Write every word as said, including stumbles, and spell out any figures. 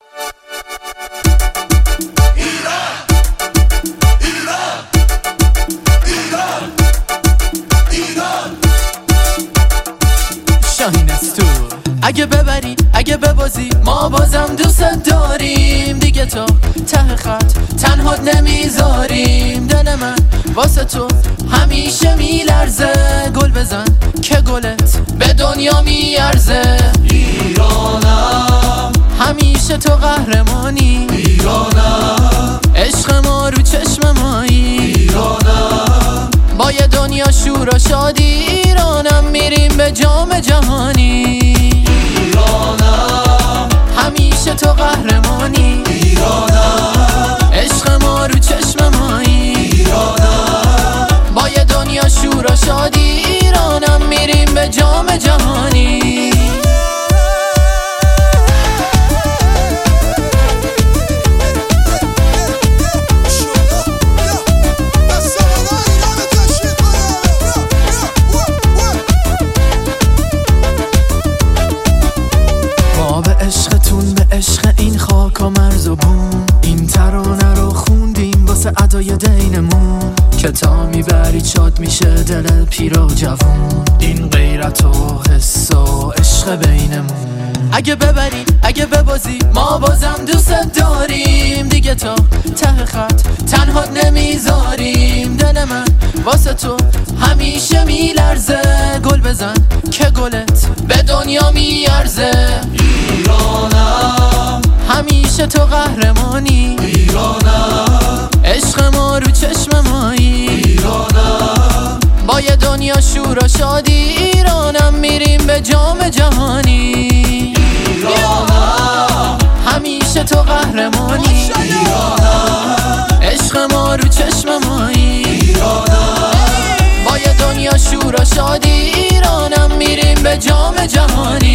اگه ببری اگه ببازی ما بازم دوست داریم دیگه تا ته خط تنها نمیذاریم. دل من واسه تو همیشه میلرزه، گل بزن که گلت به دنیا میارزه. ایرانم همیشه تو قهرمانی، ایرانم عشق ما رو چشم مایی، ایرانم با یه دنیا شور و شادی. ایرانم میریم به جام جهانی، ایرانم همیشه تو قهرمانی، ایرانم عشق ما رو چشم مایی، ایرانم با یه دنیا شور و شادی. ایرانم میریم به جام جهانی. عشق این خاک و مرز و بوم، این ترانه رو خوندیم واسه ادای دینمون که تا میبرید شاد میشه دل پیر و جوون. این غیرت و حس و عشق بینمون. اگه ببری اگه ببازی ما بازم دوست داریم دیگه تا ته خط تنها نمیذاریم. دل من واسه تو همیشه میلرزه، گل بزن که گلت به دنیا میارزه. ایرانم همیشه تو قهرمانی، ایرانم عشق ما رو چشم مایی، ایرانم با یه دنیا شور و شادی. ایرانم میریم به جام جهانی، ایرانم همیشه تو قهرمانی، ایرانم عشق ما رو چشم مایی، ایرانم با یه دنیا شور و شادی. ایرانم میریم به جام جهانی.